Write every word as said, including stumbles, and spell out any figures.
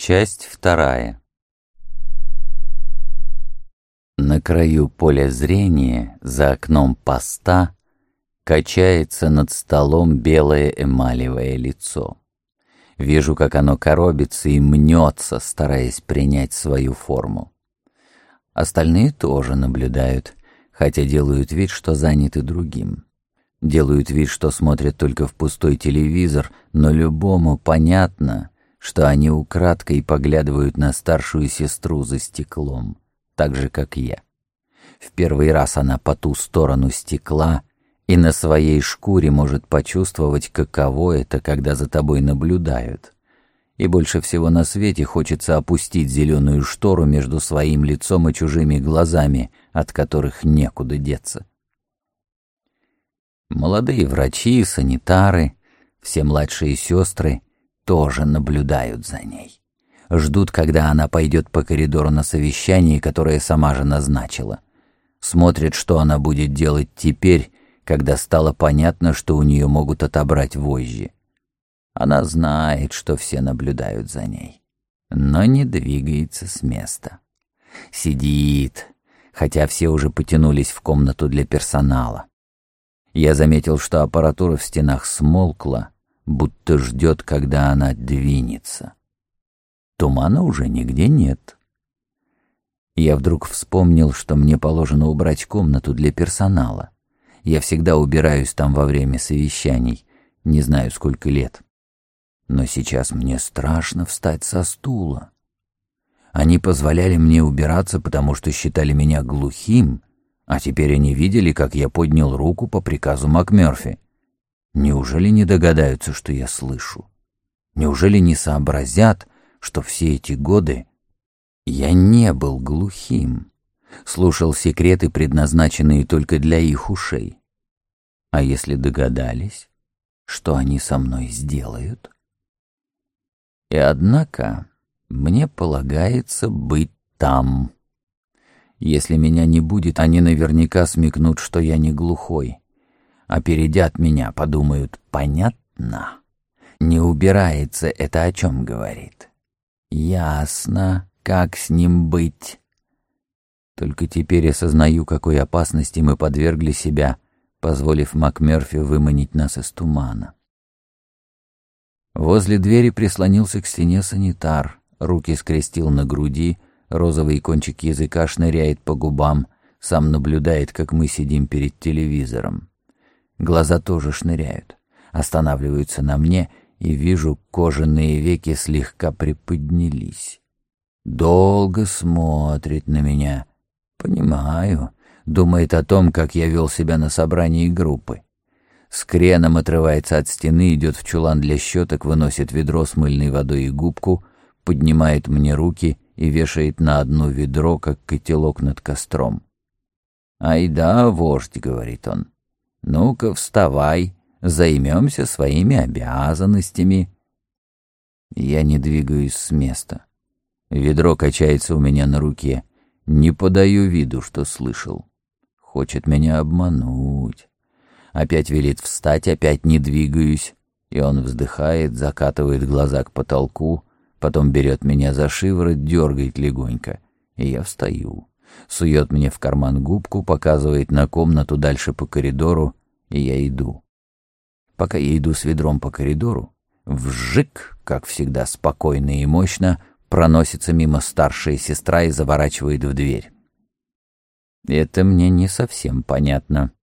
Часть вторая. На краю поля зрения, за окном поста, качается над столом белое эмалевое лицо. Вижу, как оно коробится и мнется, стараясь принять свою форму. Остальные тоже наблюдают, хотя делают вид, что заняты другим. Делают вид, что смотрят только в пустой телевизор, но любому понятно, что они украдкой поглядывают на старшую сестру за стеклом, так же, как я. В первый раз она по ту сторону стекла и на своей шкуре может почувствовать, каково это, когда за тобой наблюдают. И больше всего на свете хочется опустить зеленую штору между своим лицом и чужими глазами, от которых некуда деться. Молодые врачи, санитары, все младшие сестры тоже наблюдают за ней. Ждут, когда она пойдет по коридору на совещание, которое сама же назначила. Смотрят, что она будет делать теперь, когда стало понятно, что у нее могут отобрать вожжи. Она знает, что все наблюдают за ней, но не двигается с места. Сидит, хотя все уже потянулись в комнату для персонала. Я заметил, что аппаратура в стенах смолкла, будто ждет, когда она двинется. Тумана уже нигде нет. Я вдруг вспомнил, что мне положено убрать комнату для персонала. Я всегда убираюсь там во время совещаний, не знаю сколько лет. Но сейчас мне страшно встать со стула. Они позволяли мне убираться, потому что считали меня глухим, а теперь они видели, как я поднял руку по приказу МакМёрфи. Неужели не догадаются, что я слышу? Неужели не сообразят, что все эти годы я не был глухим, слушал секреты, предназначенные только для их ушей? А если догадались, что они со мной сделают? И однако мне полагается быть там. Если меня не будет, они наверняка смекнут, что я не глухой. Опередят меня, подумают: понятно? Не убирается, это о чем говорит? Ясно, как с ним быть. Только теперь осознаю, какой опасности мы подвергли себя, позволив МакМёрфи выманить нас из тумана. Возле двери прислонился к стене санитар, руки скрестил на груди, розовый кончик языка шныряет по губам, сам наблюдает, как мы сидим перед телевизором. Глаза тоже шныряют, останавливаются на мне, и вижу, кожаные веки слегка приподнялись. Долго смотрит на меня. Понимаю, думает о том, как я вел себя на собрании группы. С креном отрывается от стены, идет в чулан для щеток, выносит ведро с мыльной водой и губку, поднимает мне руки и вешает на одно ведро, как котелок над костром. «Ай да, вождь», — говорит он, — «ну-ка вставай, займемся своими обязанностями». Я не двигаюсь с места. Ведро качается у меня на руке. Не подаю виду, что слышал. Хочет меня обмануть. Опять велит встать, опять не двигаюсь. И он вздыхает, закатывает глаза к потолку, потом берет меня за шиворот, дергает легонько. И я встаю. Сует мне в карман губку, показывает на комнату дальше по коридору, и я иду. Пока я иду с ведром по коридору, вжик, как всегда спокойно и мощно, проносится мимо старшая сестра и заворачивает в дверь. Это мне не совсем понятно.